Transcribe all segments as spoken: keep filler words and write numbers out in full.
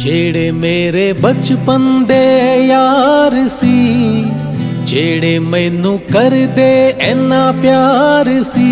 ਜਿਹੜੇ ਮੇਰੇ ਬਚਪਨ ਦੇ ਯਾਰ ਸੀ, ਜਿਹੜੇ ਮੈਨੂੰ ਕਰਦੇ ਇੰਨਾ ਪਿਆਰ ਸੀ।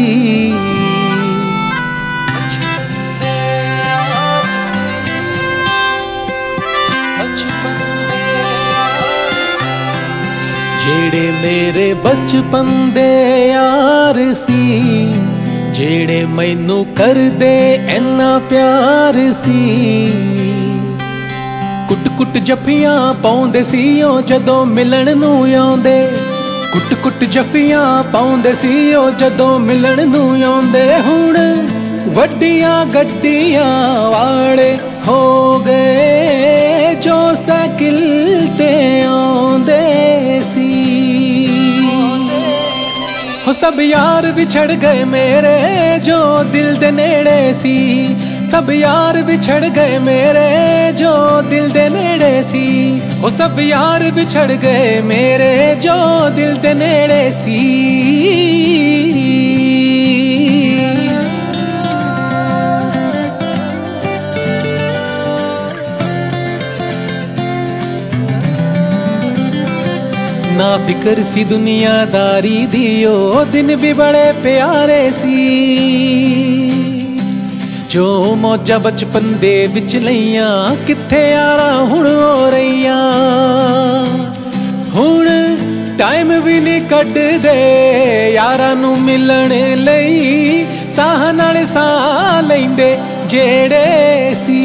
ਜਿਹੜੇ ਮੇਰੇ ਬਚਪਨ ਦੇ ਯਾਰ ਸੀ, ਜਿਹੜੇ ਮੈਨੂੰ ਕਰਦੇ ਇੰਨਾ ਪਿਆਰ ਸੀ। ਕੁੱਟ ਕੁੱਟ ਜੱਫੀਆਂ ਪਾਉਂਦੇ ਸੀ ਉਹ ਜਦੋਂ ਮਿਲਣ ਨੂੰ ਆਉਂਦੇ, ਕੁੱਟ ਕੁੱਟ ਜੱਫੀਆਂ ਪਾਉਂਦੇ ਸੀ ਉਹ ਜਦੋਂ ਮਿਲਣ ਨੂੰ ਆਉਂਦੇ। ਹੁਣ ਵੱਡੀਆਂ ਗੱਡੀਆਂ ਵਾਲੇ ਹੋ ਗਏ ਜੋ ਸਾਈਕਲ ਤੇ ਆਉਂਦੇ ਸੀ। ਹੋ ਸਭ ਯਾਰ ਵਿਛੜ ਗਏ ਮੇਰੇ ਜੋ ਦਿਲ ਦੇ ਨੇੜੇ ਸੀ, ਸਭ ਯਾਰ ਵਿਛੜ ਗਏ ਮੇਰੇ ਜੋ ਦਿਲ ਦੇ ਨੇੜੇ ਸੀ। ਉਹ ਸਭ ਯਾਰ ਵਿਛੜ ਗਏ ਮੇਰੇ ਜੋ ਦਿਲ ਦੇ ਨੇੜੇ ਸੀ। ਨਾ ਫਿਕਰ ਸੀ ਦੁਨੀਆਦਾਰੀ ਦੀ, ਉਹ ਦਿਨ ਵੀ ਬੜੇ ਪਿਆਰੇ ਸੀ। ਜੋ ਮੌਜਾਂ ਬਚਪਨ ਦੇ ਵਿੱਚ ਲਈਆਂ ਕਿੱਥੇ ਯਾਰਾਂ ਹੁਣ ਹੋ ਰਹੀਆਂ। ਹੁਣ ਟਾਈਮ ਵੀ ਨਹੀਂ ਕੱਢਦੇ ਯਾਰਾਂ ਨੂੰ ਮਿਲਣ ਲਈ, ਸਾਹ ਨਾਲ ਸਾਹ ਲੈਂਦੇ ਜਿਹੜੇ ਸੀ।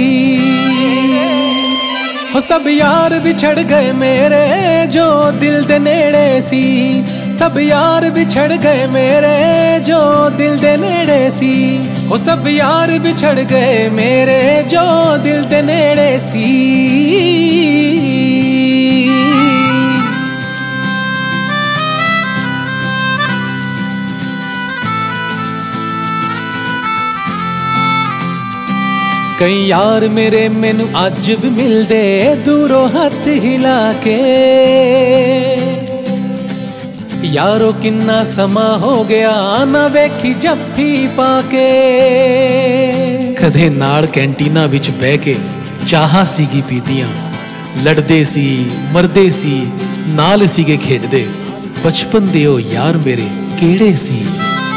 ਹੋ ਸਭ ਯਾਰ ਵਿਛੜ ਗਏ ਮੇਰੇ ਜੋ ਦਿਲ ਦੇ ਨੇੜੇ ਸੀ, ਸਭ ਯਾਰ ਵਿਛੜ ਗਏ ਮੇਰੇ ਜੋ ਦਿਲ ਦੇ ਨੇੜੇ ਸੀ। ਹੋ ਸਭ ਯਾਰ ਵਿਛੜ ਗਏ ਮੇਰੇ ਜੋ ਦਿਲ ਦੇ ਨੇੜੇ ਸੀ। ਕਈ ਯਾਰ ਮੇਰੇ ਮੈਨੂੰ ਅੱਜ ਵੀ ਮਿਲਦੇ ਦੂਰੋਂ ਹੱਥ ਹਿਲਾ ਕੇ। ਯਾਰੋ ਕਿੰਨਾ ਸਮਾਂ ਹੋ ਗਿਆ ਨਾ ਵੇਖੀ ਜੱਫੀ ਪਾ ਕੇ। ਕਦੇ ਨਾਲ ਕੈਂਟੀਨਾਂ ਵਿੱਚ ਬਹਿ ਕੇ ਚਾਹਾਂ ਸੀਗੀ ਪੀਤੀਆਂ, ਲੜਦੇ ਸੀ ਮਰਦੇ ਸੀ ਨਾਲ ਸੀਗੇ ਖੇਡਦੇ। ਬਚਪਨ ਦੇ ਉਹ ਯਾਰ ਮੇਰੇ ਕਿਹੜੇ ਸੀ।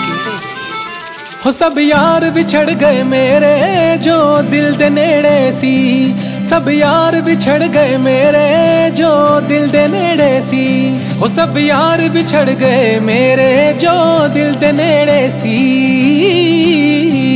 ਹੋ ਸਭ ਯਾਰ ਵਿਛੜ ਗਏ ਮੇਰੇ ਜੋ ਦਿਲ ਦੇ ਨੇੜੇ ਸੀ, ਸਭ ਯਾਰ ਵਿਛੜ ਗਏ ਮੇਰੇ ਜੋ ਦਿਲ ਦੇ ਨੇੜੇ ਸੀ। ਹੋ ਸਭ ਯਾਰ ਵਿਛੜ ਗਏ ਮੇਰੇ ਜੋ ਦਿਲ ਦੇ ਨੇੜੇ ਸੀ।